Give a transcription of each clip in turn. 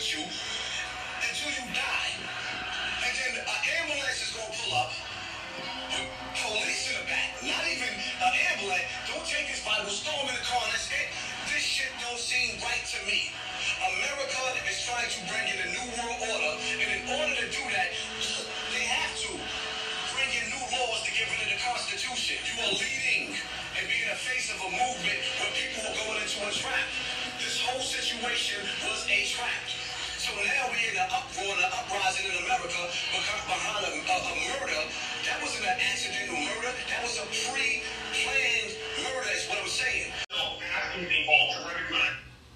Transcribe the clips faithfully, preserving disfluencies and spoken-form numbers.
you until you die. And then an ambulance is going to pull up. Police in the back, not even an ambulance. Don't take this Bible, storm in the car, and that's it. This shit don't seem right to me. America is trying to bring in a new world order, and in order to do that, they have to bring in new laws to get rid of the Constitution. You are leading and being the face of a movement where people are going into a trap. This whole situation was a trap. So now we're in an uproar, an uprising in America behind a, a, a murder. That wasn't an accidental murder. That was a pre-planned murder is what I'm saying. No, asking people to recognize.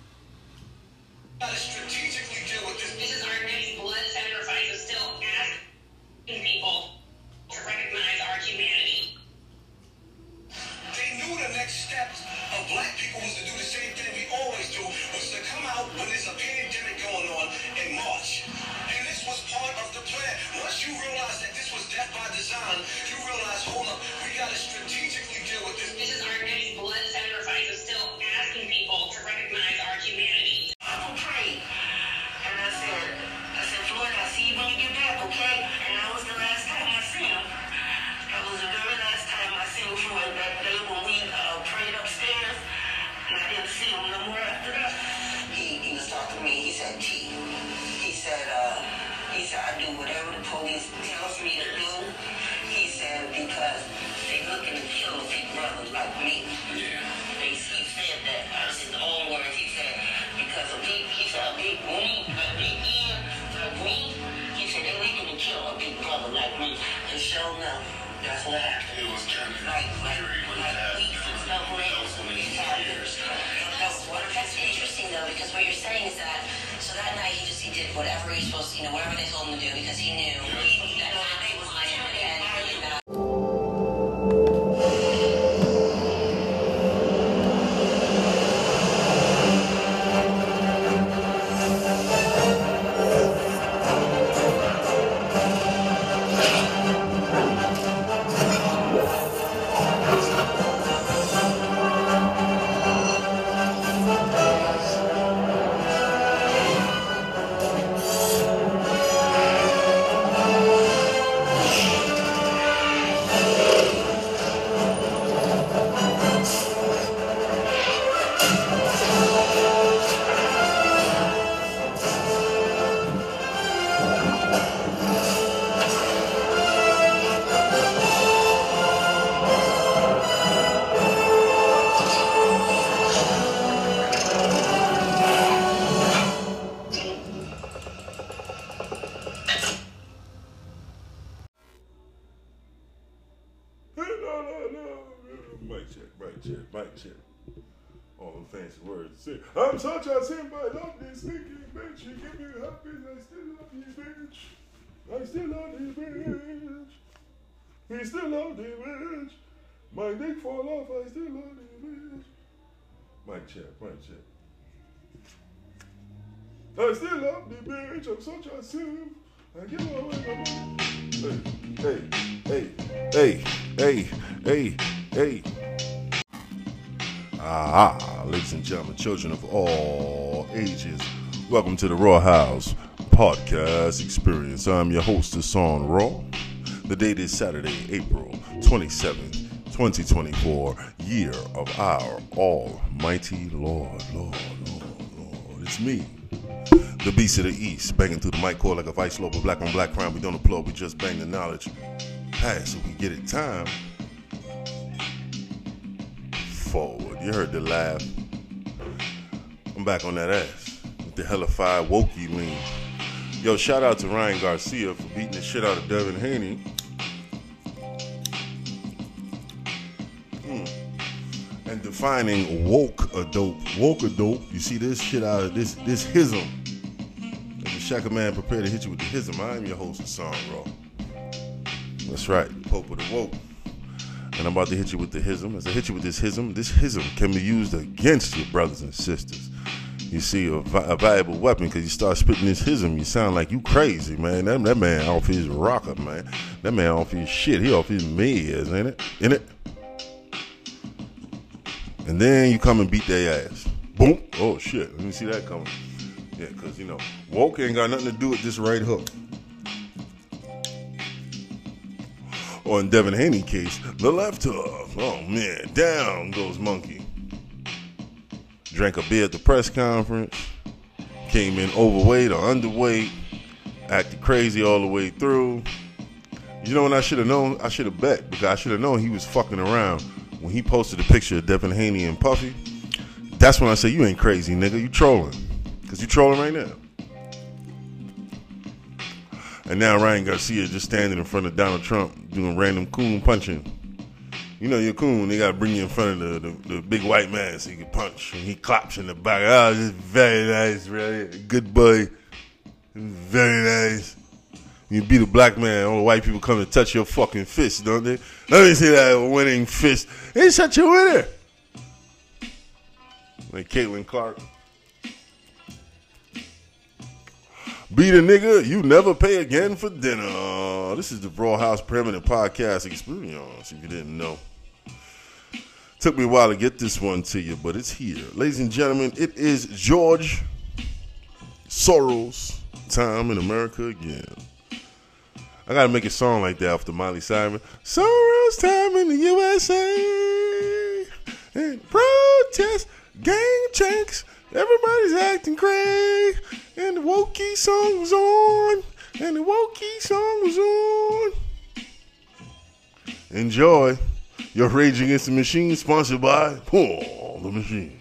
Gotta strategically deal with this. This is our next blood sacrifice of still asking people to recognize our humanity. They knew the next steps of black people was to do the same thing we always do, was to come out when there's a pandemic going on and march. And this was part of the plan. Once you realize that this was death by design, you realize, hold up, we gotta strategically deal with this. This is our next blood sacrifice of still asking people to recognize our humanity. I prayed, and I said, I said, Floyd, I'll see you when you get back, okay? And that was the last time I seen him. That was the very last time I seen Floyd that day when we uh, prayed upstairs, and I didn't see him no more after that. He, he was talking to me. He said, T. He said, uh, he said, I do whatever the police tells me to do. He said, because they looking to kill a big brother like me. Yeah. They, he said that. That's his own words. He said, because a big, he said, a big me, a big ear, like me. He said, they looking to kill a big brother like me. And sure enough, that's what happened. It was kind of Like, like, very like weeks and stuff later. years. That's, that's interesting though, because what you're saying is that, so that night he just, he did whatever he was supposed to, you know, whatever they told him to do, because he knew that that was my and really that. Mic check, mic check, mic check. All them fancy words. Say, I'm such a simple, I love this stinking bitch. You give me happiness, I still love you, bitch. I still love you, bitch. We still love you, bitch. My dick fall off, I still love you, bitch. Mic check, mic check. I still love the bitch, I'm such a simp. I give away my money. Hey, hey, hey, hey, hey, hey. Ah, ladies and gentlemen, children of all ages, welcome to the Raw House Podcast Experience. I'm your host, Hassan Raw. The date is Saturday, April twenty-seventh, twenty twenty-four, year of our almighty Lord, Lord, Lord, Lord. It's me, the beast of the East, banging through the mic cord like a vice lord with black on black crime. We don't applaud, we just bang the knowledge. Pass so we get it time. Forward. You heard the laugh. I'm back on that ass with the hellified wokey lean. Yo, shout out to Ryan Garcia for beating the shit out of Devin Haney. Mm. And defining woke a dope. Woke a dope. You see this shit out of this this hism. As the Shaka Man prepare to hit you with the hism. I am your host, Hassan Raw. That's right, Pope of the woke. And I'm about to hit you with the hism. As I hit you with this hism, this hism can be used against your brothers and sisters. You see, a, a valuable weapon, because you start spitting this hism, you sound like you crazy, man. That, that man off his rocker, man. That man off his shit. He off his meds, ain't it? In it? And then you come and beat their ass. Boom. Oh, shit. Let me see that coming. Yeah, because, you know, woke ain't got nothing to do with this right hook. Or in Devin Haney case, the left hook. Oh, man, down goes Monkey. Drank a beer at the press conference. Came in overweight or underweight. Acted crazy all the way through. You know what I should have known? I should have bet, because I should have known he was fucking around when he posted a picture of Devin Haney and Puffy. That's when I said, you ain't crazy, nigga. You trolling. Because you trolling right now. And now Ryan Garcia just standing in front of Donald Trump doing random coon punching. You know, you're coon. They got to bring you in front of the, the, the big white man so you can punch. And he claps in the back. Oh, this is very nice, right? Good boy. Very nice. You beat a black man, all the white people come to touch your fucking fist, don't they? Let me see that winning fist. Hey, such a winner. Like Caitlin Clark. Beat a nigga, you never pay again for dinner. This is the Raw House Permanent Podcast Experience, if you didn't know. Took me a while to get this one to you, but it's here. Ladies and gentlemen, it is George Soros time in America again. I gotta make a song like that after Miley Cyrus. Soros time in the U S A. And protest, gang checks. Everybody's acting crazy. And the Wokey song was on. And the Wokey song was on. Enjoy. Your Rage Against the Machine, sponsored by Paul the Machine.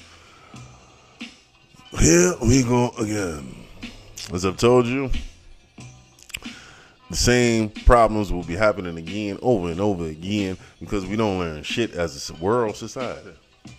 Here we go again. As I've told you, the same problems will be happening again, over and over again, because we don't learn shit as a world society.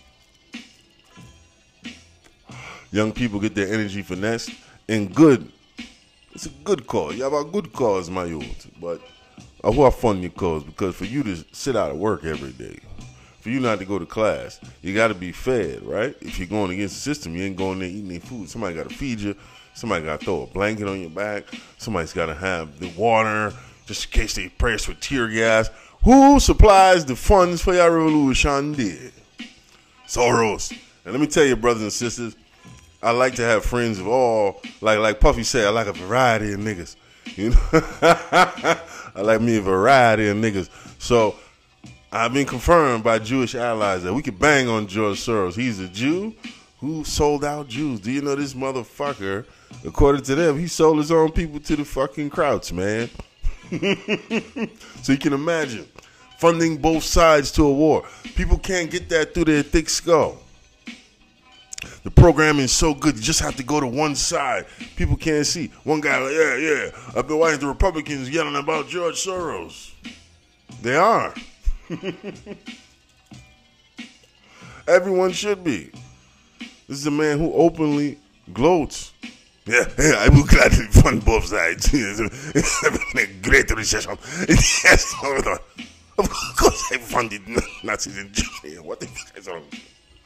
Young people get their energy finessed in good. It's a good cause. You have a good cause, my youth. But uh, who are fun your cause? Because for you to sit out of work every day, for you not to go to class, you got to be fed, right? If you're going against the system, you ain't going there eating their food. Somebody got to feed you. Somebody got to throw a blanket on your back. Somebody's got to have the water just in case they press with tear gas. Who supplies the funds for your revolution? Did Soros. And let me tell you, brothers and sisters, I like to have friends of all, like like Puffy said, I like a variety of niggas. You know, I like me a variety of niggas. So I've been confirmed by Jewish allies that we could bang on George Soros. He's a Jew who sold out Jews. Do you know this motherfucker? According to them, he sold his own people to the fucking Krauts, man. So you can imagine funding both sides to a war. People can't get that through their thick skull. The programming is so good, you just have to go to one side. People can't see. One guy like, yeah, yeah, I've been watching the Republicans yelling about George Soros. They are. Everyone should be. This is a man who openly gloats. Yeah, yeah, I will gladly fund both sides. It's been a great recession. Yes, of course I funded Nazis in Germany. What the fuck is wrong?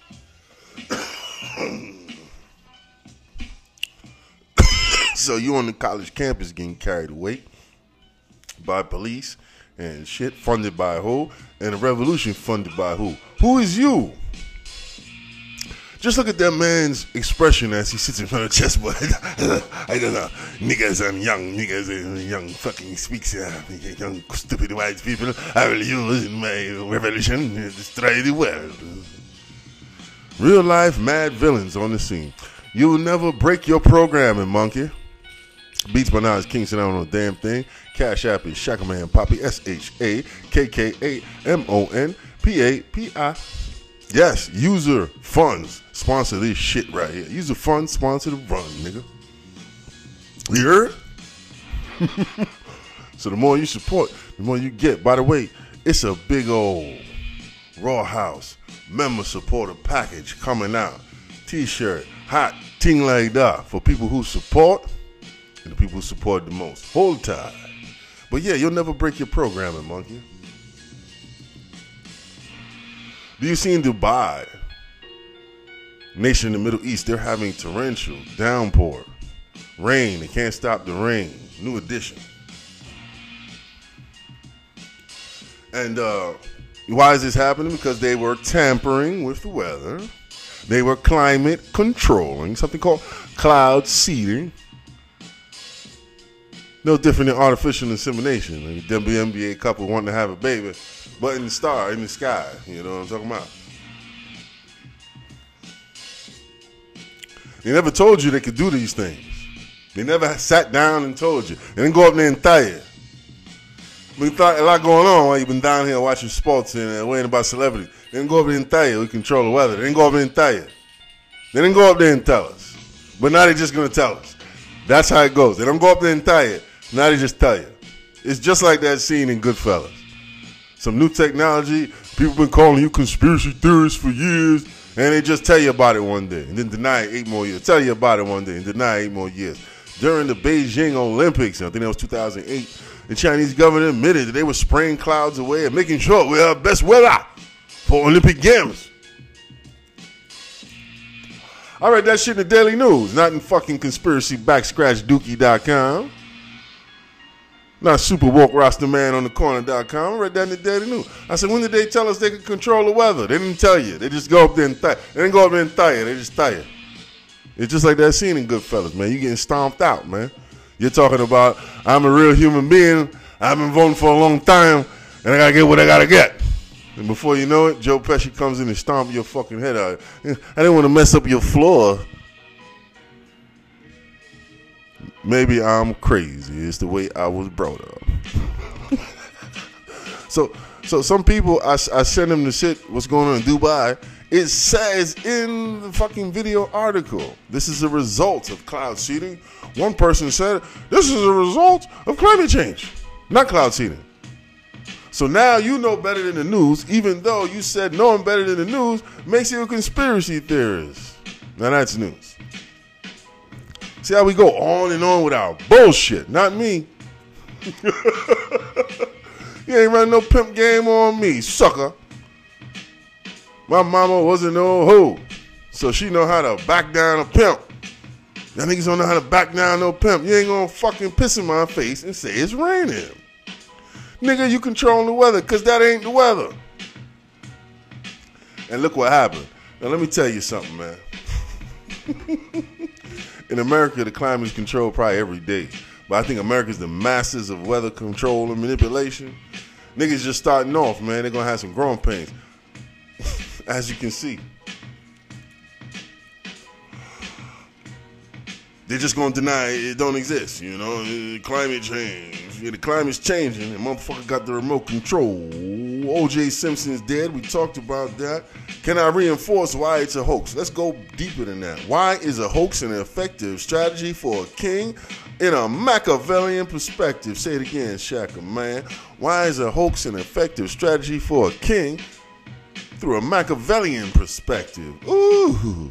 So you on the college campus getting carried away by police and shit, funded by who? And a revolution funded by who? Who is you? Just look at that man's expression as he sits in front of the chessboard. I don't know. Niggas and young niggas and young fucking speaks. Uh, young stupid white people. I will use in my revolution to destroy the world. Real life mad villains on the scene. You will never break your programming, monkey. Beats by Nas Kingston, I don't know a damn thing. Cash App is Shakaman Poppy, S H A K K A M O N P A P I. Yes, user funds sponsor this shit right here. User funds sponsor the run, nigga. You heard? So the more you support, the more you get. By the way, it's a big old Raw House member supporter package coming out. T-shirt, hot, ting like that for people who support and the people who support the most. Hold tight. But yeah, you'll never break your programming, monkey. Do you see in Dubai, nation in the Middle East, they're having torrential downpour, rain. They can't stop the rain. New edition. And uh, why is this happening? Because they were tampering with the weather. They were climate controlling, something called cloud seeding. No different than artificial insemination. Like a W N B A couple wanting to have a baby, but in the star, in the sky. You know what I'm talking about? They never told you they could do these things. They never sat down and told you. They didn't go up there and tell you. We thought a lot going on while you've been down here watching sports and uh, worrying about celebrities. They didn't go up there and tell you we control the weather. They didn't go up there and tell you. They didn't go up there and tell us. But now they're just going to tell us. That's how it goes. They don't go up there and tell you. Now they just tell you. It's just like that scene in Goodfellas. Some new technology. People been calling you conspiracy theorists for years. And they just tell you about it one day. And then deny it eight more years. Tell you about it one day and deny it eight more years. During the Beijing Olympics, I think that was two thousand eight, the Chinese government admitted that they were spraying clouds away and making sure we have best weather for Olympic Games. I read that shit in the Daily News, not in fucking conspiracy backscratch dookie dot com. Not super woke roster man on the corner dot com. I read that in the Daily News. I said, when did they tell us they could control the weather? They didn't tell you. They just go up there and tell you. They didn't go up there and tell you. They just tell you. It's just like that scene in Goodfellas, man. You getting stomped out, man. You're talking about, I'm a real human being. I've been voting for a long time, and I got to get what I got to get. And before you know it, Joe Pesci comes in and stomp your fucking head out. I didn't want to mess up your floor. Maybe I'm crazy. It's the way I was brought up. so so some people, I, I send them the shit, what's going on in Dubai. It says in the fucking video article, this is a result of cloud seeding. One person said, this is a result of climate change, not cloud seeding. So now you know better than the news, even though you said knowing better than the news makes you a conspiracy theorist. Now that's news. See how we go on and on with our bullshit, not me. You ain't running no pimp game on me, sucker. My mama wasn't no hoe, so she know how to back down a pimp. Y'all niggas don't know how to back down no pimp. You ain't gonna fucking piss in my face and say it's raining. Nigga, you controlling the weather, because that ain't the weather. And look what happened. Now let me tell you something, man. In America, the climate is controlled probably every day. But I think America's the masters of weather control and manipulation. Niggas just starting off, man. They're going to have some growing pains. As you can see. They're just going to deny it don't exist, you know. Climate change. Yeah, the climate's changing, and motherfucker got the remote control. O J Simpson's dead. We talked about that. Can I reinforce why it's a hoax? Let's go deeper than that. Why is a hoax an effective strategy for a king in a Machiavellian perspective? Say it again, Shaka, man. Why is a hoax an effective strategy for a king through a Machiavellian perspective? Ooh.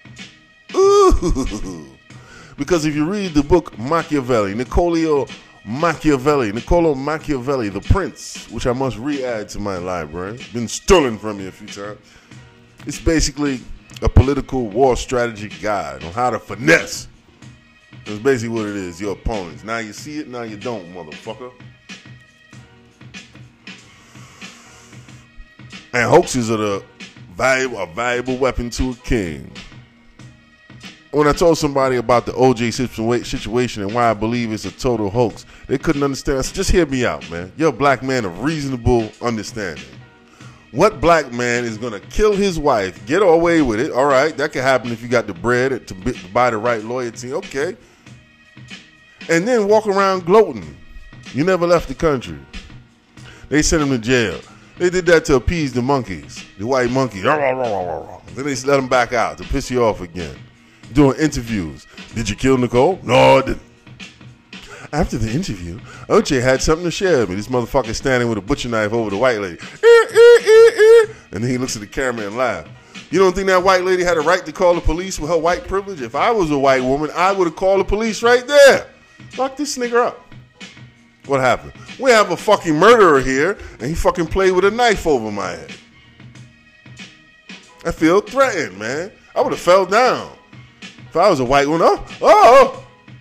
Ooh. Because if you read the book Machiavelli, Niccolò Machiavelli, Niccolò Machiavelli, The Prince, which I must re-add to my library, been stolen from me a few times. It's basically a political war strategy guide on how to finesse. That's basically what it is, your opponents. Now you see it, now you don't, motherfucker. And hoaxes are the valuable, a valuable weapon to a king. When I told somebody about the O J situation and why I believe it's a total hoax, they couldn't understand. I said, just hear me out, man. You're a black man of reasonable understanding. What black man is going to kill his wife, get away with it? All right, that can happen if you got the bread to buy the right loyalty. Okay. And then walk around gloating. You never left the country. They sent him to jail. They did that to appease the monkeys, the white monkeys. Then they let him back out to piss you off again. Doing interviews. Did you kill Nicole? No, I didn't. After the interview, O J had something to share with me. This motherfucker standing with a butcher knife over the white lady. And then he looks at the camera and laughs. You don't think that white lady had a right to call the police with her white privilege? If I was a white woman, I would have called the police right there. Lock this nigga up. What happened? We have a fucking murderer here, and he fucking played with a knife over my head. I feel threatened, man. I would have fell down. If I was a white woman, oh, oh.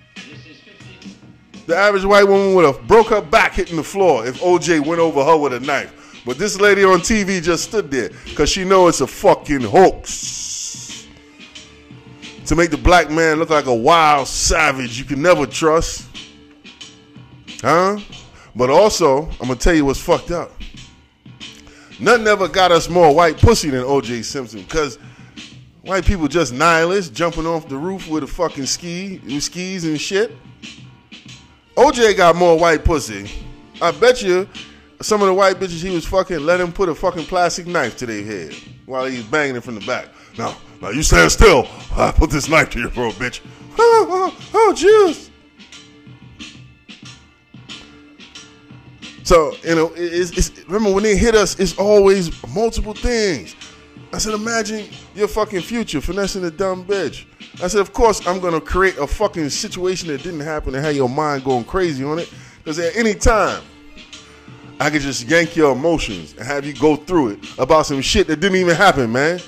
The average white woman would have broke her back hitting the floor if O J went over her with a knife. But this lady on T V just stood there because she knows it's a fucking hoax. to make the black man look like a wild savage you can never trust. Huh? But also, I'm going to tell you what's fucked up. Nothing ever got us more white pussy than O J Simpson, because white people just nihilists jumping off the roof with a fucking ski, with skis and shit. O J got more white pussy. I bet you some of the white bitches he was fucking let him put a fucking plastic knife to their head while he's banging it from the back. Now, now you stand still. I put this knife to your throat, bitch. Oh, oh, oh, juice. So, you know, it's, it's, remember when they hit us, it's always multiple things. I said, imagine your fucking future finessing a dumb bitch. I said, of course, I'm going to create a fucking situation that didn't happen and have your mind going crazy on it. Because at any time, I could just yank your emotions and have you go through it about some shit that didn't even happen, man.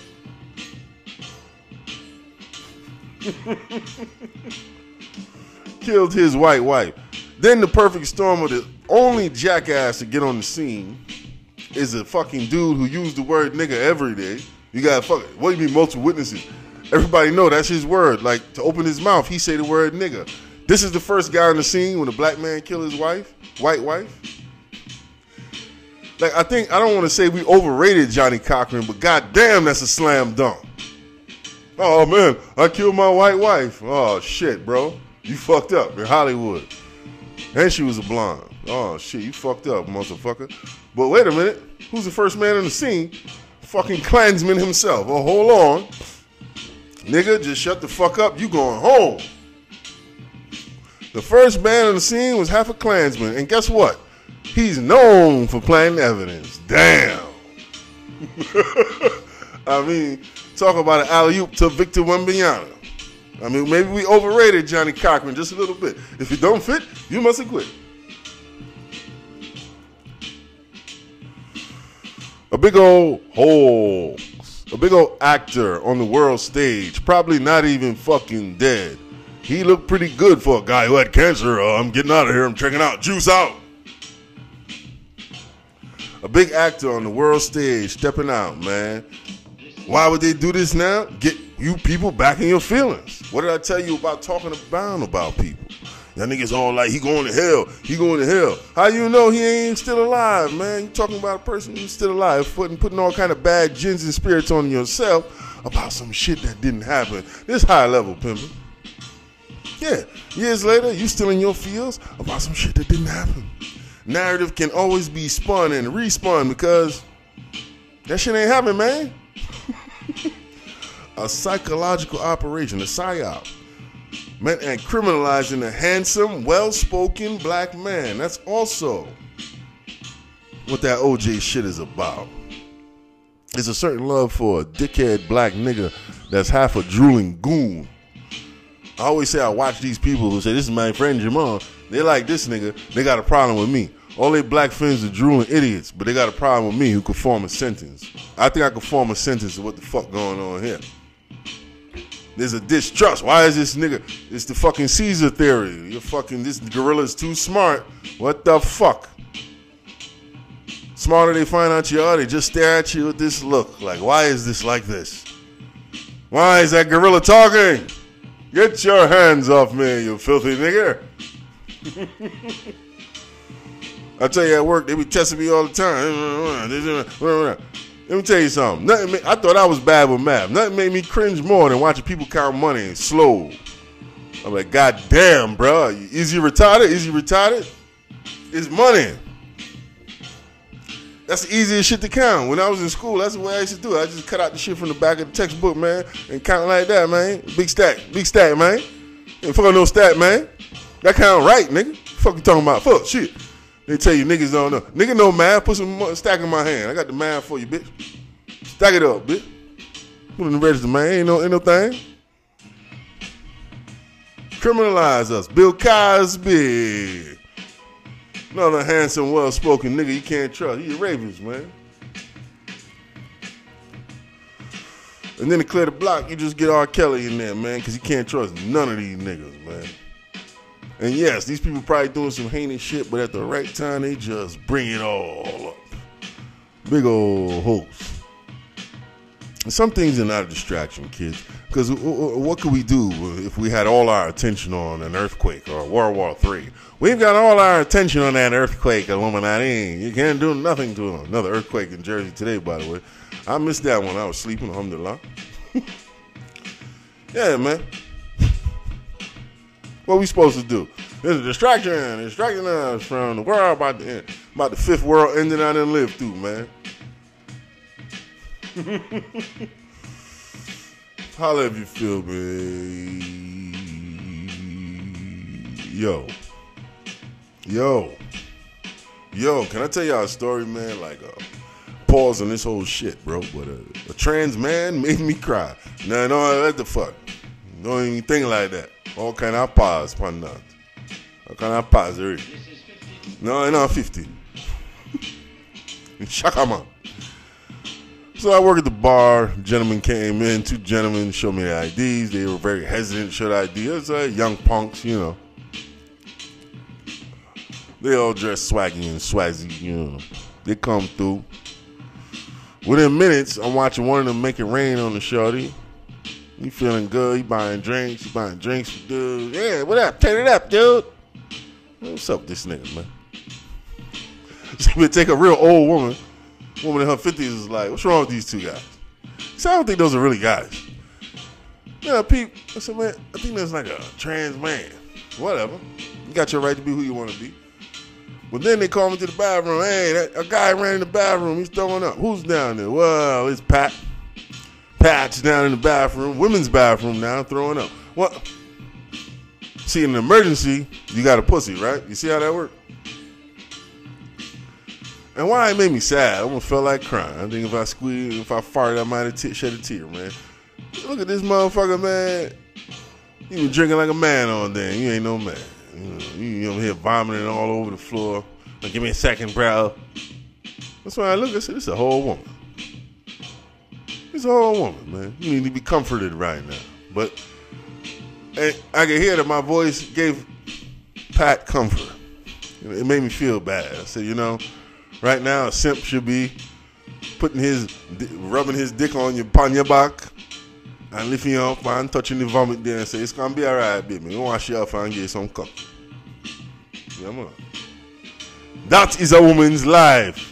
Killed his white wife. Then the perfect storm of the only jackass to get on the scene is a fucking dude who used the word nigga every day. You got fuck. What do you mean multiple witnesses? Everybody know that's his word. Like, to open his mouth, he say the word nigga. This is the first guy on the scene when a black man killed his wife, white wife. Like, I think, I don't want to say we overrated Johnny Cochran, but goddamn, that's a slam dunk. Oh man, I killed my white wife. Oh shit, bro, you fucked up in Hollywood. And she was a blonde. Oh, shit, you fucked up, motherfucker. But wait a minute. Who's the first man on the scene? Fucking Klansman himself. Oh, hold on. Nigga, just shut the fuck up. You going home. The first man on the scene was half a Klansman. And guess what? He's known for planting evidence. Damn. I mean, talk about an alley-oop to Victor Wembanyama. I mean, maybe we overrated Johnny Cochran just a little bit. If it don't fit, you must have quit. A big old hoax. A big old actor on the world stage, probably not even fucking dead. He looked pretty good for a guy who had cancer. Uh, I'm getting out of here. I'm checking out. Juice out. A big actor on the world stage stepping out, man. Why would they do this now? Get you people back in your feelings. What did I tell you about talking about about people? Y'all niggas all like, he going to hell. He going to hell. How you know he ain't still alive, man? You talking about a person who's still alive, putting, putting all kind of bad gins and spirits on yourself about some shit that didn't happen. This high level pimping. Yeah, years later, you still in your feels about some shit that didn't happen. Narrative can always be spun and respun because that shit ain't happening, man. A psychological operation, a psyop, meant at criminalizing a handsome, well-spoken black man. That's also what that O J shit is about. There's a certain love for a dickhead black nigga that's half a drooling goon. I always say I watch these people who say, this is my friend Jamal. They like this nigga. They got a problem with me. All they black friends are drooling idiots, but they got a problem with me who could form a sentence. I think I could form a sentence of what the fuck going on here. There's a distrust. Why is this nigga? It's the fucking Caesar theory. You're fucking, this gorilla's too smart. What the fuck? Smarter they find out you are, they just stare at you with this look. Like, why is this like this? Why is that gorilla talking? Get your hands off me, you filthy nigga. I tell you at work, they be testing me all the time. Let me tell you something. Nothing made, I thought I was bad with math. Nothing made me cringe more than watching people count money slow. I'm like, God damn, bro. Is he retarded? Is he retarded? It's money. That's the easiest shit to count. When I was in school, that's the way I used to do it. I just cut out the shit from the back of the textbook, man, and count like that, man. Big stack. Big stack, man. Ain't fucking no stack, man. That count right, nigga. Fuck you talking about? Fuck, shit. They tell you niggas don't know. Nigga know math. Put some stack in my hand. I got the math for you, bitch. Stack it up, bitch. Put it in the register, man. Ain't no, ain't no thing. Criminalize us. Bill Cosby. Another handsome, well-spoken nigga you can't trust. He a Ravens, man. And then to clear the block, you just get R. Kelly in there, man, because you can't trust none of these niggas, man. And yes, these people probably doing some heinous shit, but at the right time, they just bring it all up. Big old hoax. And some things are not a distraction, kids. Because what could we do if we had all our attention on an earthquake or World War Three? We've got all our attention on that earthquake, Illuminati. You can't do nothing to another earthquake in Jersey today, by the way. I missed that one. I was sleeping, alhamdulillah. Yeah, man. What we supposed to do? There's a distraction. Distracting us from the world about the, about the fifth world ending I didn't live through, man. Holla if you feel me. Yo. Yo. Yo, can I tell y'all a story, man? Like, uh, pause on this whole shit, bro. But uh, a trans man made me cry. Nah, no, what the fuck? Don't even think like that. All kind of pause, pan that. All kind of pause, right? No, no, fifty. Shaka, man. So I work at the bar. Gentlemen came in. Two gentlemen showed me their I Ds. They were very hesitant to show their I Ds. It was uh, young punks, you know. They all dressed swaggy and swazzy, you know. They come through. Within minutes, I'm watching one of them make it rain on the shorty. He feeling good. He buying drinks. He buying drinks for dude. Yeah, what up? Turn it up, dude. What's up with this nigga, man? So we take a real old woman. Woman in her fifties is like, what's wrong with these two guys? So I don't think those are really guys. Yeah, Pete. I said, man, I think that's like a trans man. Whatever. You got your right to be who you want to be. But then they call me to the bathroom. Hey, that, a guy ran in the bathroom. He's throwing up. Who's down there? Well, it's Pat. Pat's down in the bathroom. Women's bathroom now, throwing up. What? See, in an emergency, you got a pussy, right? You see how that works? And why it made me sad, I almost felt like crying. I think if I squeezed, if I farted, I might have t- shed a tear, man. Look at this motherfucker, man. You been drinking like a man all day. You ain't no man. You know, you over here vomiting all over the floor. Like, give me a second, bro. That's why I look, I said, this is a whole woman. This is a whole woman, man. You need to be comforted right now. But and I could hear that my voice gave Pat comfort. It made me feel bad. I said, you know, right now, a simp should be putting his, rubbing his dick on your, on your back and lifting you up and touching the vomit there and say, it's going to be all right, baby. You wash you off and get some cup. Yeah, man. That is a woman's life.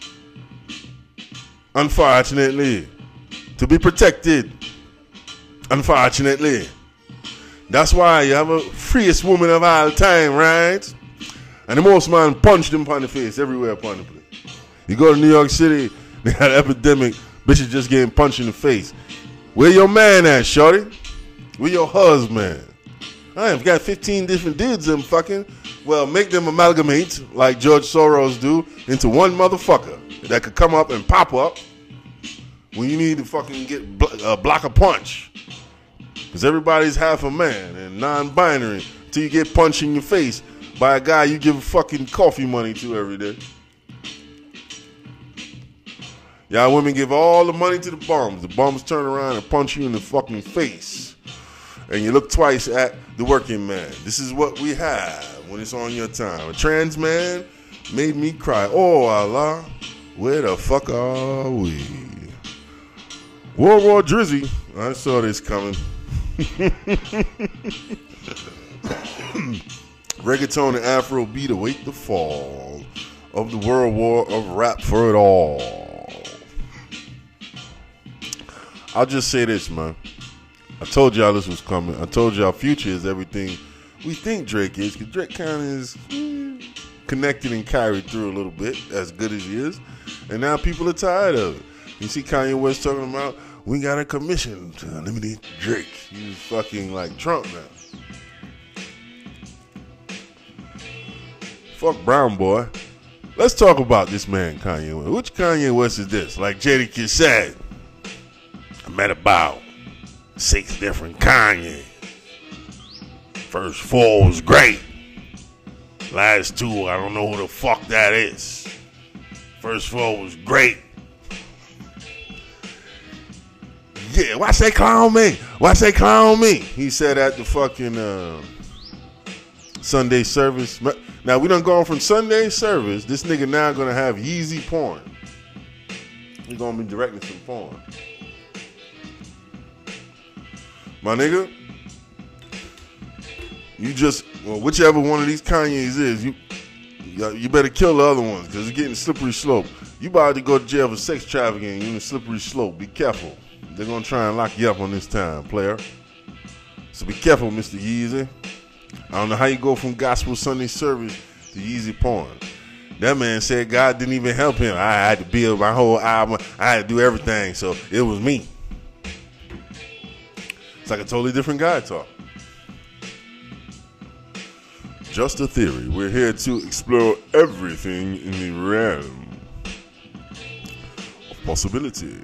Unfortunately. To be protected. Unfortunately. That's why you have a freest woman of all time, right? And the most man punched him upon the face everywhere upon the place. You go to New York City, they had an epidemic, bitches just getting punched in the face. Where your man at, shorty? Where your husband? I have got fifteen different dudes in fucking. Well, make them amalgamate, like George Soros do, into one motherfucker that could come up and pop up when you need to fucking get bl- uh, block a punch. Because everybody's half a man and non-binary until you get punched in your face by a guy you give fucking coffee money to every day. Y'all women give all the money to the bums. The bums turn around and punch you in the fucking face. And you look twice at the working man. This is what we have when it's on your time. A trans man made me cry. Oh, Allah, where the fuck are we? World War Drizzy. I saw this coming. Reggaeton and Afrobeat await the fall of the world war of rap for it all. I'll just say this, man. I told y'all this was coming. I told y'all Future is everything we think Drake is, because Drake kind of is mm, connected and carried through a little bit, as good as he is. And now people are tired of it. You see Kanye West talking about, we got a commission to eliminate Drake. He's fucking like Trump now. Fuck Brown Boy. Let's talk about this man, Kanye West. Which Kanye West is this? Like Jadakiss said, I met about six different Kanye. First four was great. Last two, I don't know who the fuck that is. First four was great. Yeah, why say clown me? Why say clown me? He said at the fucking uh, Sunday service. Now, we done gone from Sunday service. This nigga now gonna have Yeezy porn. He's gonna be directing some porn. my nigga, you just, well, whichever one of these Kanye's is, you you better kill the other ones because it's getting slippery slope. You about to go to jail for sex trafficking, you in a slippery slope. Be careful. They're going to try and lock you up on this time, player. So be careful, Mister Yeezy. I don't know how you go from gospel Sunday service to Yeezy porn. That man said God didn't even help him. I had to build my whole album. I had to do everything, so it was me. It's like a totally different guy talk. Just a theory. We're here to explore everything in the realm of possibility.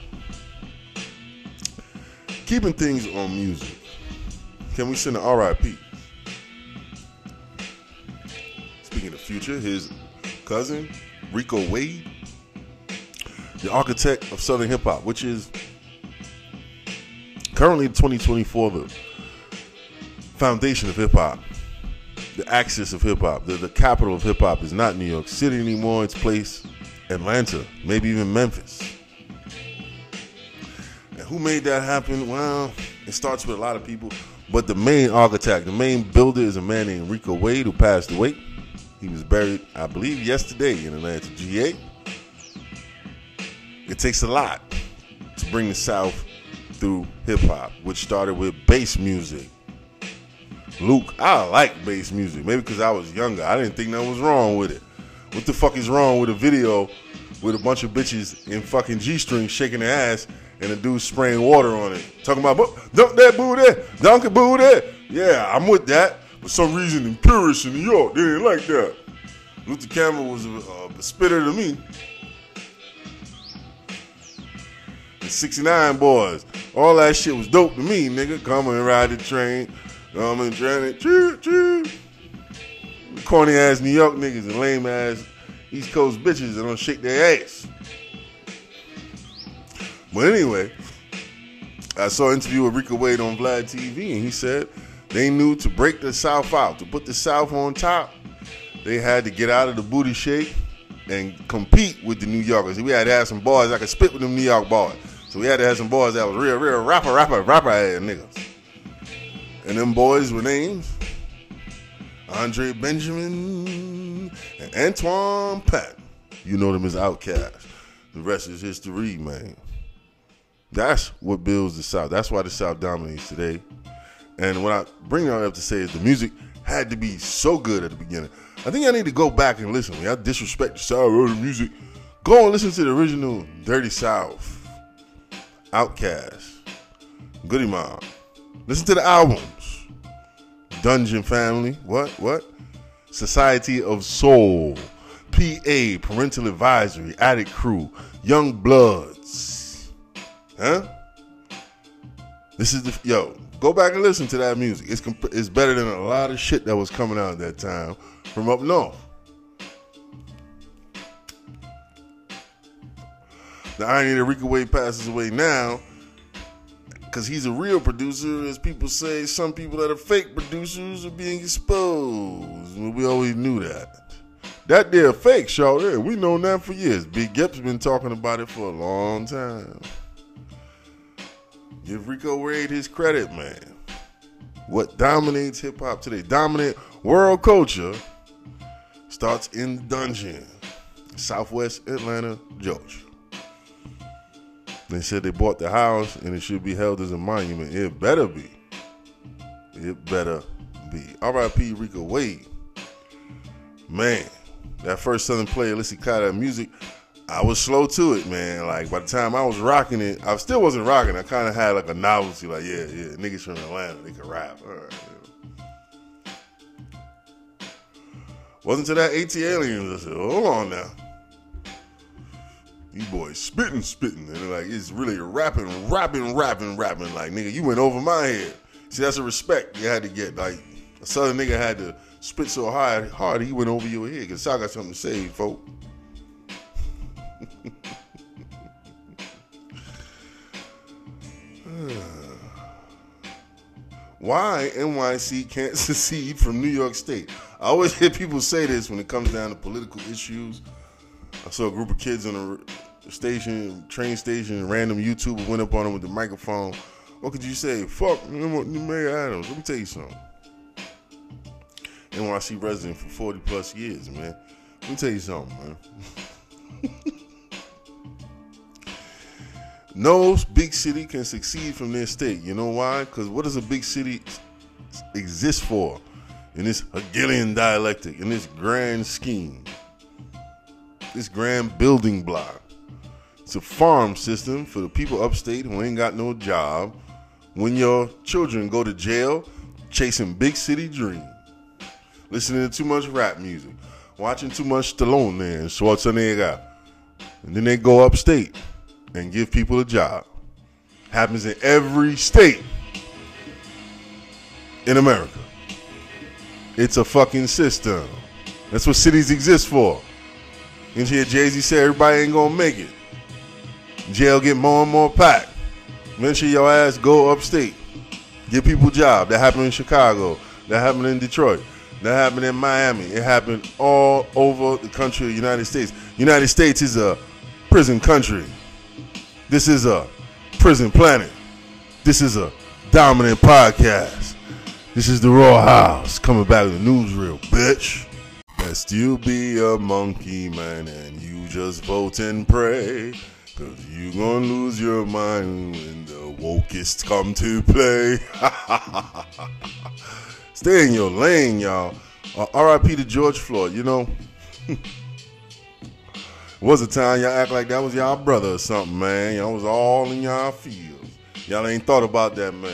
Keeping things on music. Can we send an R I P? Speaking of Future, his cousin, Rico Wade, the architect of Southern hip hop, which is currently twenty twenty-four the foundation of hip hop. The axis of hip-hop, the, the capital of hip-hop is not New York City anymore. It's placed Atlanta, maybe even Memphis. And who made that happen? Well, it starts with a lot of people, but the main architect, the main builder is a man named Rico Wade who passed away. He was buried, I believe, yesterday in Atlanta, G A. It takes a lot to bring the South through hip-hop, which started with bass music. Luke, I like bass music. Maybe because I was younger. I didn't think nothing was wrong with it. What the fuck is wrong with a video with a bunch of bitches in fucking G-strings shaking their ass and a dude spraying water on it? Talking about, dunk that booty, dunk it booty. Yeah, I'm with that. For some reason, in purists in New York, they didn't like that. Luther Campbell was a, a spitter to me. The sixty-nine boys. All that shit was dope to me, nigga. Come and ride the train. I'm in training, choo choo. Corny ass New York niggas and lame ass East Coast bitches that don't shake their ass. But anyway, I saw an interview with Rico Wade on Vlad T V, and he said they knew to break the South out, to put the South on top, they had to get out of the booty shake and compete with the New Yorkers. We had to have some boys that could spit with them New York boys. So we had to have some boys that was real, real rapper, rapper, rapper ass niggas. And them boys were names Andre Benjamin and Antoine Pat. You know them as Outkast. The rest is history, man. That's what builds the South. That's why the South dominates today. And what I bring y'all up to say is the music had to be so good at the beginning. I think I need to go back and listen. When y'all disrespect the South or the music, go and listen to the original Dirty South, Outkast, Goody Mob. Listen to the albums. Dungeon Family. What? What? Society of Soul. P A. Parental Advisory. Attic Crew. Young Bloods. Huh? This is the... Yo, go back and listen to that music. It's, comp- it's better than a lot of shit that was coming out at that time from up north. The irony that Rico Wade passes away now, because he's a real producer, as people say, some people that are fake producers are being exposed. And we always knew that. That there fake, show there. We known that for years. Big Gip's been talking about it for a long time. Give Rico Wade his credit, man. What dominates hip-hop today, dominant world culture, starts in the dungeon. Southwest Atlanta, Georgia. They said they bought the house and it should be held as a monument. It better be. It better be. R I P Rico Wade. Man, that first Southern playlist, kind of music, I was slow to it, man. Like, by the time I was rocking it, I still wasn't rocking. I kind of had like a novelty, like, yeah, yeah, niggas from Atlanta, they can rap. All right, yeah. Wasn't to that ATLiens. I said, hold on now. You boys spitting, spitting. And like, it's really rapping, rapping, rapping, rapping. Like, nigga, you went over my head. See, that's a respect you had to get. Like, a Southern nigga had to spit so hard, hard he went over your head. Because I got something to say, folk. Why N Y C can't secede from New York State? I always hear people say this when it comes down to political issues. I saw a group of kids on a station, train station, random YouTuber went up on them with the microphone. What could you say? Fuck Mayor Adams. Let me tell you something. N Y C resident for forty plus years, man. Let me tell you something, man. No big city can succeed from their state. You know why? Because what does a big city exist for in this Hegelian dialectic, in this grand scheme, this grand building block? It's a farm system for the people upstate who ain't got no job. When your children go to jail, chasing big city dreams, listening to too much rap music, watching too much Stallone and Schwarzenegger, and then they go upstate and give people a job. Happens in every state in America. It's a fucking system. That's what cities exist for. You hear Jay-Z say everybody ain't gonna make it. Jail get more and more packed. Eventually your ass go upstate. Give people a job. That happened in Chicago. That happened in Detroit. That happened in Miami. It happened all over the country of the United States. United States is a prison country. This is a prison planet. This is a dominant podcast. This is the Raw House coming back with the newsreel, bitch. Best you be a monkey, man, and you just vote and pray, cause you gonna lose your mind when the wokeists come to play. Stay in your lane, y'all. Uh, R I P to George Floyd. You know, was a time y'all act like that was y'all brother or something, man. Y'all was all in y'all fields. Y'all ain't thought about that, man.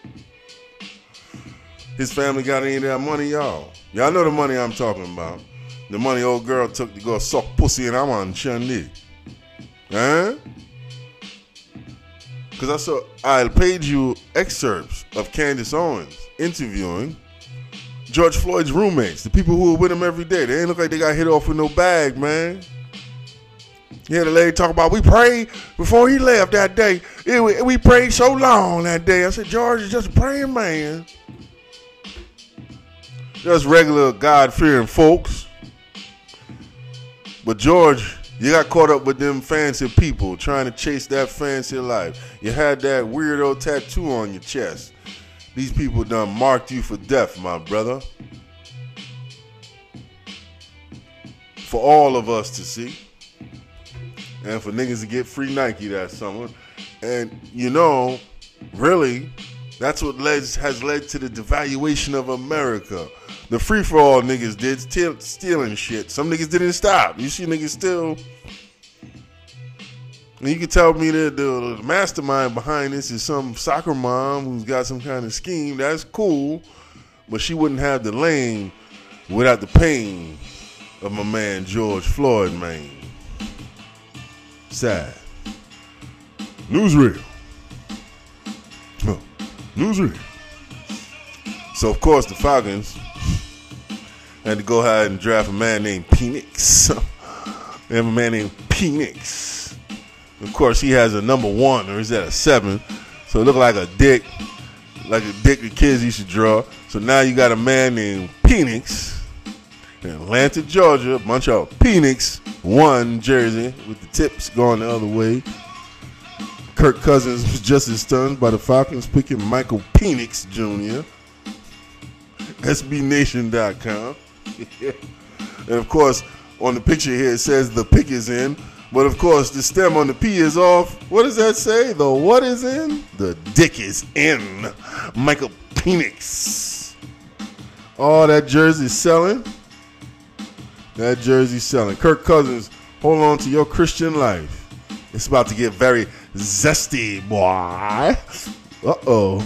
His family got any of that money, y'all. Y'all know the money I'm talking about. The money old girl took to go suck pussy and I'm on Chun-Li. Huh? Because I saw, I paid you excerpts of Candace Owens interviewing George Floyd's roommates, the people who were with him every day. They ain't look like they got hit off with no bag, man. You hear the lady talk about, we prayed before he left that day. It, we prayed so long that day. I said, George is just a praying man. Just regular God-fearing folks. But George, you got caught up with them fancy people trying to chase that fancy life. You had that weirdo tattoo on your chest. These people done marked you for death, my brother. For all of us to see. And for niggas to get free Nike that summer. And, you know, really, that's what led, has led to the devaluation of America. The free-for-all niggas did steal, stealing shit. Some niggas didn't stop. You see niggas still. And you can tell me that the mastermind behind this is some soccer mom who's got some kind of scheme. That's cool. But she wouldn't have the lane without the pain of my man George Floyd, man. Sad. Newsreel. Huh. Newsreel. So, of course, the Falcons had to go ahead and draft a man named Penix. They have a man named Penix. Of course, he has a number one, or is that a seven? So it looked like a dick, like a dick the kids used to draw. So now you got a man named Penix in Atlanta, Georgia, a bunch of Penix one jersey with the tips going the other way. Kirk Cousins was just as stunned by the Falcons picking Michael Penix Junior S B Nation dot com. And of course, on the picture here it says the pick is in. But of course, the stem on the P is off. What does that say? The what is in? The dick is in. Michael Penix. Oh, that jersey's selling. That jersey's selling. Kirk Cousins, hold on to your Christian life. It's about to get very zesty, boy. Uh-oh.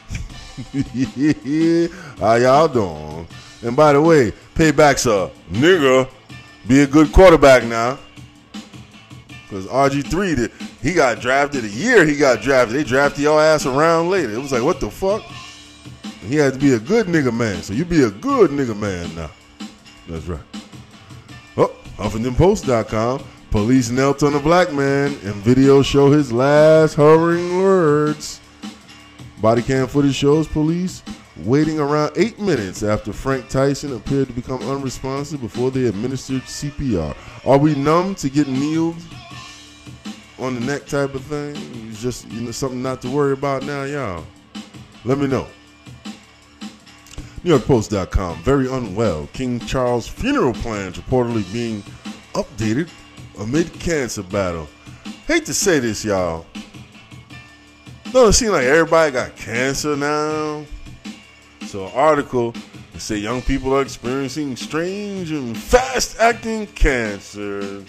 How y'all doing? And by the way, payback's a nigga. Be a good quarterback now. Because R G three, did, he got drafted a year he got drafted. They drafted your ass around later. It was like, what the fuck? He had to be a good nigga man. So you be a good nigga man now. That's right. Oh, Huffington Post dot com. Police knelt on a black man and video show his last hovering words. Body cam footage shows police waiting around eight minutes after Frank Tyson appeared to become unresponsive before they administered C P R. Are we numb to getting kneeled on the neck type of thing, it's just, you know, something not to worry about now, y'all, let me know. New York Post dot com, very unwell. King Charles funeral plans reportedly being updated amid cancer battle. Hate to say this, y'all. Don't it seem like everybody got cancer now? So an article that say young people are experiencing strange and fast-acting cancer.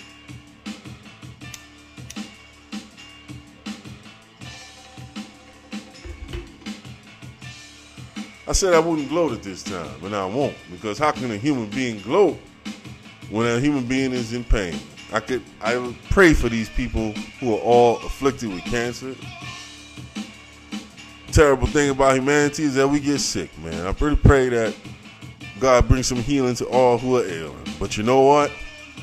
I said I wouldn't gloat at this time, but I won't, because how can a human being gloat when a human being is in pain? I could, I would pray for these people who are all afflicted with cancer. Terrible thing about humanity is that we get sick, man. I really pray that God brings some healing to all who are ailing. But you know what?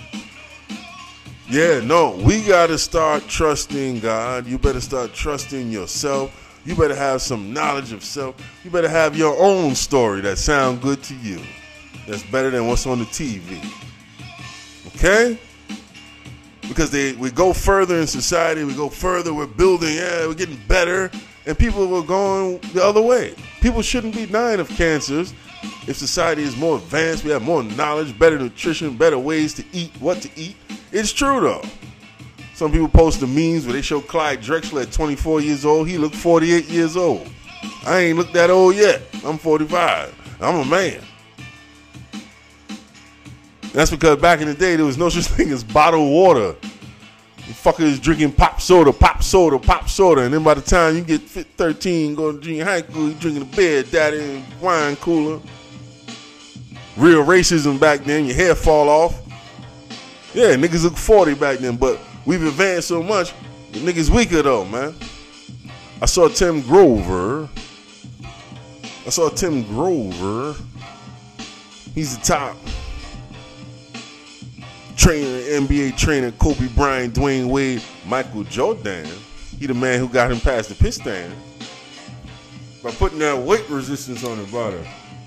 Yeah, no, we got to start trusting God. You better start trusting yourself. You better have some knowledge of self. You better have your own story that sounds good to you. That's better than what's on the T V. Okay? Because they, we go further in society. We go further. We're building. Yeah, we're getting better. And people are going the other way. People shouldn't be dying of cancers if society is more advanced. We have more knowledge, better nutrition, better ways to eat, what to eat. It's true, though. Some people post the memes where they show Clyde Drexler at twenty-four years old. He looked forty-eight years old. I ain't looked that old yet. I'm forty-five. I'm a man. That's because back in the day, there was no such thing as bottled water. You fuckers drinking pop soda, pop soda, pop soda. And then by the time you get thirteen, go to junior high school, you drinking a beer, daddy, and wine cooler. Real racism back then. Your hair fall off. Yeah, niggas look forty back then, but we've advanced so much, the niggas weaker though, man. I saw Tim Grover. I saw Tim Grover. He's the top trainer, N B A trainer, Kobe Bryant, Dwayne Wade, Michael Jordan. He the man who got him past the pit stand by putting that weight resistance on the bottom.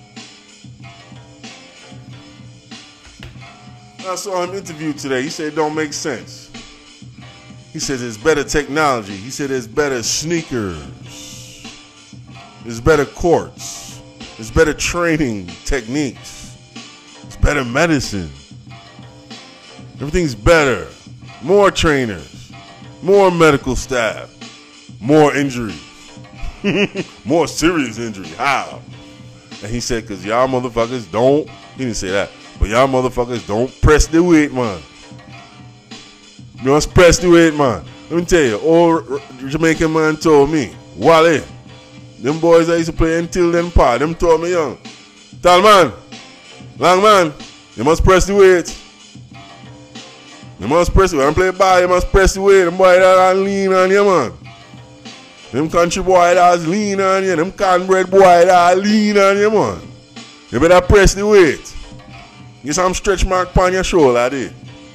I saw him interviewed today. He said it don't make sense. He said there's better technology. He said there's better sneakers. There's better courts. There's better training techniques. There's better medicine. Everything's better. More trainers. More medical staff. More injuries. More serious injury. How? And he said, because y'all motherfuckers don't, he didn't say that, but y'all motherfuckers don't press the weight, man. You must press the weight, man. Let me tell you, old Jamaican man told me, Wale, them boys I used to play until then part, them told me young, tall man, long man, you must press the weight. You must press the weight. I play ball, you must press the weight. Them boys that lean on you, man. Them country boy that's lean on you. Them cornbread boy that lean on you, man. You better press the weight. Get some stretch mark on your shoulder, I did.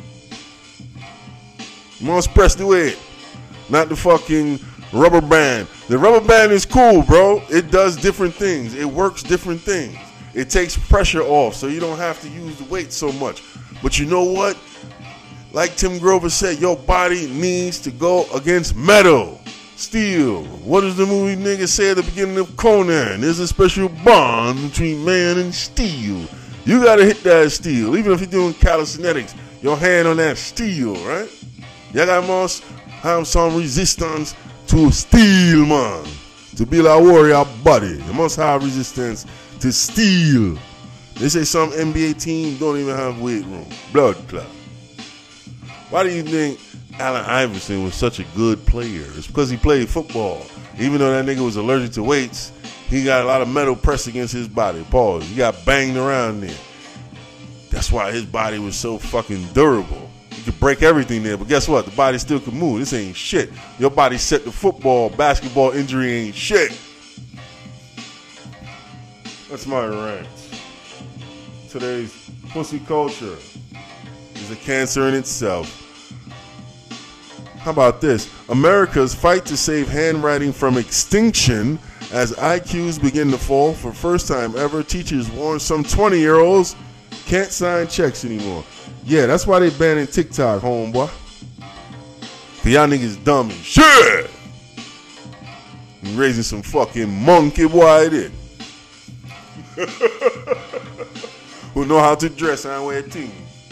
You must press the weight. Not the fucking rubber band. The rubber band is cool, bro. It does different things. It works different things. It takes pressure off, so you don't have to use the weight so much. But you know what? Like Tim Grover said, your body needs to go against metal. Steel. What does the movie nigga say at the beginning of Conan? There's a special bond between man and steel. You gotta hit that steel. Even if you're doing calisthenics, your hand on that steel, right? You got must have some resistance to steel, man. To build a warrior body, you must have resistance to steel. They say some N B A teams don't even have weight room. Blood clot. Why do you think Allen Iverson was such a good player? It's because he played football. Even though that nigga was allergic to weights, he got a lot of metal pressed against his body. Pause. He got banged around there. That's why his body was so fucking durable. You could break everything there, but guess what? The body still can move. This ain't shit. Your body set to football, basketball injury ain't shit. That's my rant. Today's pussy culture is a cancer in itself. How about this? America's fight to save handwriting from extinction as I Qs begin to fall. For first time ever, teachers warn some twenty-year-olds can't sign checks anymore. Yeah, that's why they banning TikTok, homeboy. Cause y'all niggas dumb as shit. You raising some fucking monkey boy there. Who know how to dress and wear team.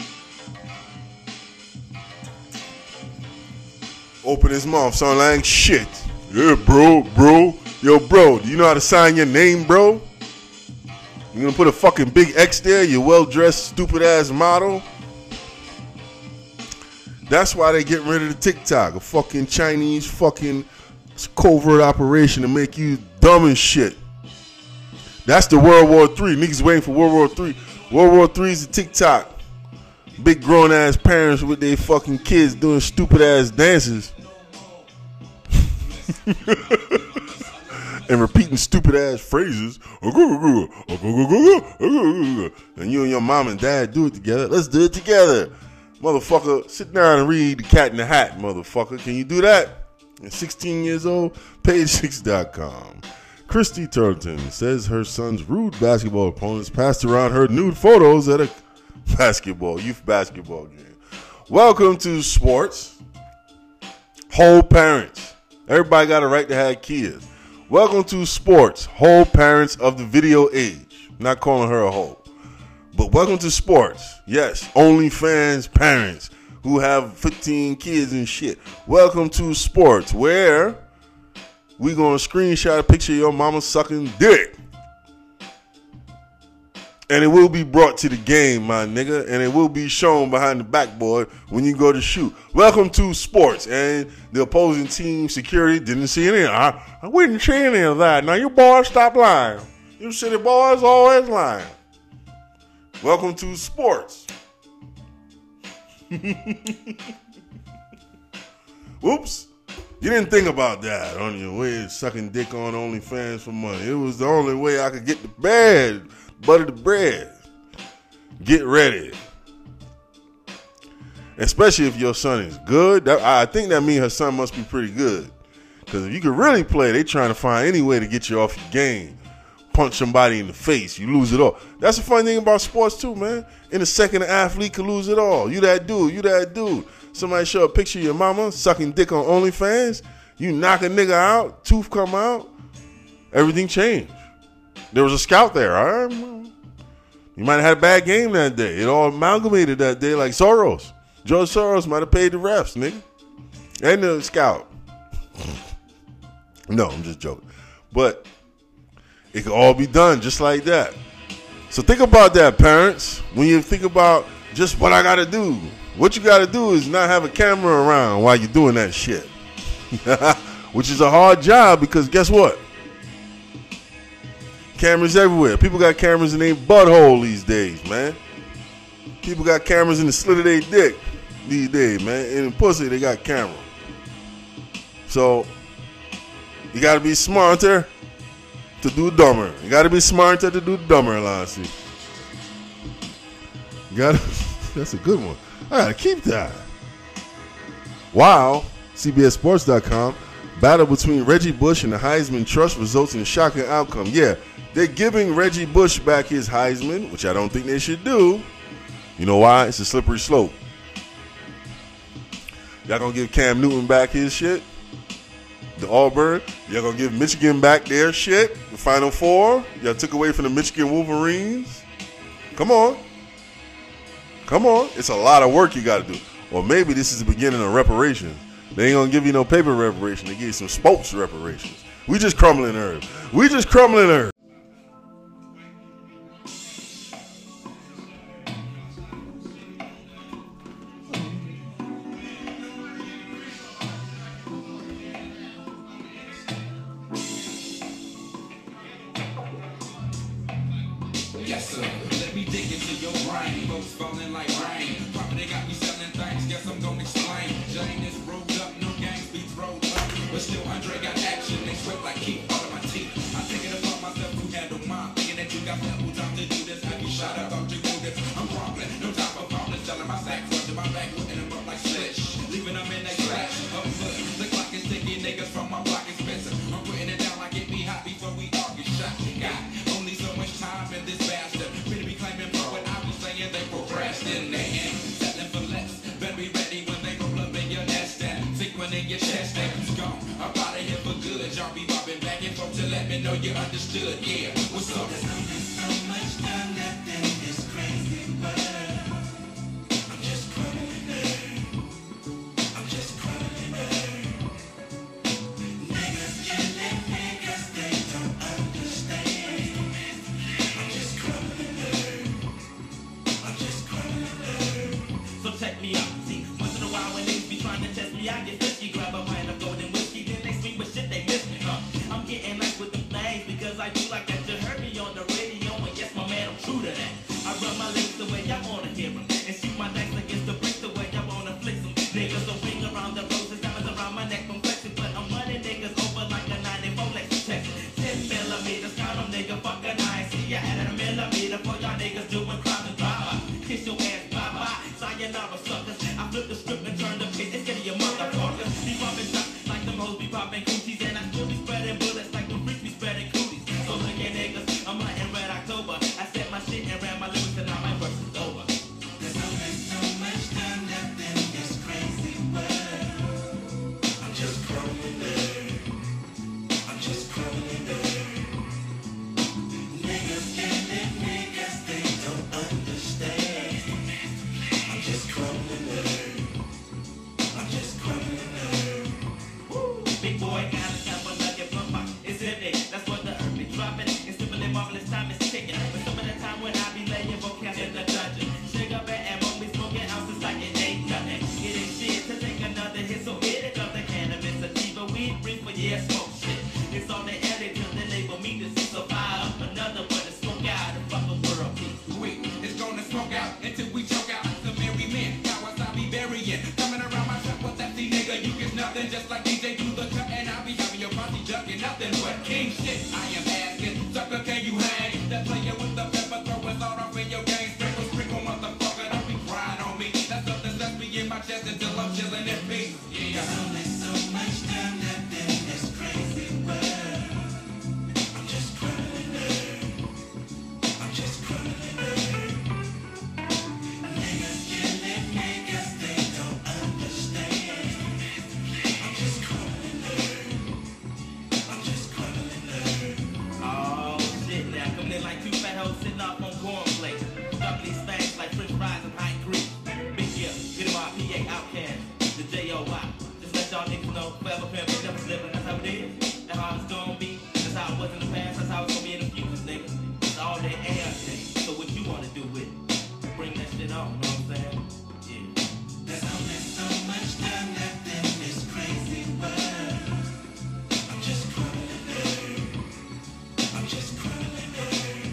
Open his mouth, sound like shit. Yeah, bro, bro. Yo, bro, do you know how to sign your name, bro? You gonna put a fucking big X there, you well-dressed, stupid-ass model? That's why they getting rid of the TikTok, a fucking Chinese fucking covert operation to make you dumb and shit. That's the World War Three. Niggas waiting for World War Three. World War Three is the TikTok. Big grown-ass parents with their fucking kids doing stupid-ass dances. And repeating stupid-ass phrases. And you and your mom and dad do it together. Let's do it together. Motherfucker, sit down and read The Cat in the Hat, motherfucker. Can you do that? At sixteen years old, page six dot com. Christy Turton says her son's rude basketball opponents passed around her nude photos at a basketball, youth basketball game. Welcome to sports. Whole parents. Everybody got a right to have kids. Welcome to sports. Whole parents of the video age. I'm not calling her a hoe. But welcome to sports. Yes, OnlyFans parents who have fifteen kids and shit. Welcome to sports, where we gonna screenshot a picture of your mama sucking dick. And it will be brought to the game, my nigga. And it will be shown behind the backboard when you go to shoot. Welcome to sports. And the opposing team security didn't see any. I, I wouldn't see any of that. Now you boys stop lying. You city boys always lying. Welcome to sports. Oops. You didn't think about that on your way sucking dick on OnlyFans for money. It was the only way I could get the bread, butter the bread. Get ready. Especially if your son is good. That, I think that means her son must be pretty good. Because if you can really play, they trying to find any way to get you off your game. Punch somebody in the face, you lose it all. That's the funny thing about sports too, man. In a second, an athlete can lose it all. You that dude, you that dude. Somebody show a picture of your mama sucking dick on OnlyFans. You knock a nigga out, tooth come out, everything changed. There was a scout there. All right? You might have had a bad game that day. It all amalgamated that day like Soros. George Soros might have paid the refs, nigga. And the scout. No, I'm just joking. But it could all be done just like that. So think about that, parents. When you think about just what I got to do, what you got to do is not have a camera around while you're doing that shit. Which is a hard job because guess what? Cameras everywhere. People got cameras in their butthole these days, man. People got cameras in the slit of their dick these days, man. In the pussy, they got camera. So you got to be smarter to do dumber. You got to be smarter to do dumber, Lassie. You got to. That's a good one. I got to keep that. Wow. C B S Sports dot com. Battle between Reggie Bush and the Heisman Trust results in a shocking outcome. Yeah, they're giving Reggie Bush back his Heisman, which I don't think they should do. You know why? It's a slippery slope. Y'all gonna give Cam Newton back his shit? The Auburn? Y'all gonna give Michigan back their shit? The Final Four? Y'all took away from the Michigan Wolverines? Come on. Come on. It's a lot of work you gotta do. Or maybe this is the beginning of reparations. They ain't gonna give you no paper reparation. They give you some sports reparations. We just crumbling earth. We just crumbling earth. Yes, sir. Let me dig into your brain. Folks falling like rain. Property got me selling things. Guess I'm gonna explain. Jane is rolled up, no gang speeds rolled up. But still, Andre got action. They sweat like keep all of my teeth. I take it upon myself to handle mine. Thinking that you got ample time to do this. I get shot up, thought you knew this. I'm crumbling. No time for problems. Selling my sacks up to my back, putting them up like slish. Leaving them in they slash. Up foot. The clock is ticking. Niggas from my block expensive. I'm putting it down like it be hot before we all get shot. Got only so much time in this bastard. Really be claiming for what I was saying. They procrastinating. Settling for less. Better be ready when they roll up in your nest. And sequence even know you understood. Yeah, what's up? There's only so much time left in this crazy world. I'm just crumbling earth. I'm just crumbling earth. Niggas killing niggas, they don't understand. I'm just crumbling earth. I'm just crumbling earth. So check me out. See, once in a while when niggas be trying to test me, I get fishy. Grab a pint of golden whiskey, then they sweet with shit, they miss me, huh? I'm getting nice with them things because I do like that. You heard me on the radio, and yes, my man, I'm true to that. I run my lips the way I wanna hear them, and shoot my dice against the bricks the way I wanna flick them. Niggas a ring around the roses, diamonds around my neck from flexing, but I'm running niggas over like a ninety-four Lexus Texas. ten millimeters, count them, nigga, fuck a nine. See, I added a millimeter for y'all niggas doing crime and drive. Kiss your ass, bye-bye, sayonara, suckers. I flip the script and turn the page, it's getting your motherfuckers. Be popping shots like them hoes be popping coochies, and I still be spreading bullets like them freaks be spreading cooties. So look at niggas, I'm hunting Red October. I said my shit and ran my lyrics and now my verse is over. There's only so much time left in this crazy world. I'm just crumbling earth. I'm just crumbling earth. Niggas killing niggas, they don't understand. I'm just crumbling earth. I'm just crumbling earth. Woo! Big boy got a couple nugget from my it's empty. That's what the earth be dropping. It's simply marvelous time is ticking. But some of the time when I be laying vocab in the dungeon, shake up and won't be smoking ounces like it ain't nothing. It ain't shit to take another hit, so hit it up the cannabis, sativa, weed, reefer, yeah, smoke shit. It's all the edit till they label me to see, so fire up another one to smoke out the fucking world peace. Wait, it's gonna smoke out until we choke out the merry men. Cowards I be burying. Coming around my shop with that C nigga, you get nothing. Just like D J do the cut, and I'll be having your posse junking nothing but king shit. I am asking, sucker, can you hang? That player with the pepper throwing all off in your game. Sprinkle, sprinkle, motherfucker, don't be crying on me. That's something that's me in my chest until I'm chilling in peace. Yeah. There's only so much time left in this crazy world. I'm just crumbling earth. I'm just crumbling earth. Niggas killing niggas, they don't understand. I'm just crumbling earth. I'm just crumbling earth. Oh shit, now coming in like two fat hoes sitting off on cornflakes. Stuff these things like french fries and high cream. Big yeah, get him out, P A Outcast, the J O Y. Just let y'all niggas know, forever pimp, we never slipping, that's how it is. That's how it's gonna be, that's how it was in the past, that's how it's gonna be in the future, nigga. It's all that air shit. So what you wanna do with it? Bring that shit on, know what I'm saying? Yeah. There's only so much time left in this crazy world. I'm just crumbling earth. I'm just crumbling earth.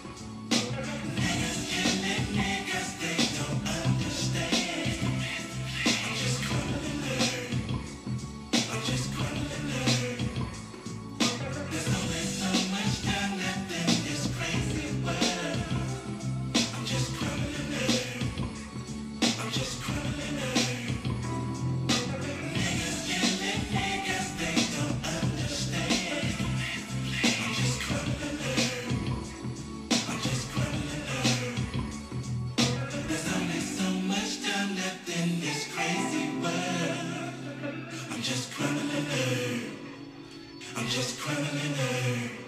Niggas killing niggas, they don't understand. I'm just crumbling earth. I'm just crumbling earth. There's only so much time left in this crazy world. I'm just crumbling earth. I'm just crumbling earth. Niggas killing niggas, they don't understand. I'm just crumbling earth. I'm just crumbling earth. There's only so much time left in this crazy world. I'm just crumbling earth. I'm just crumbling earth.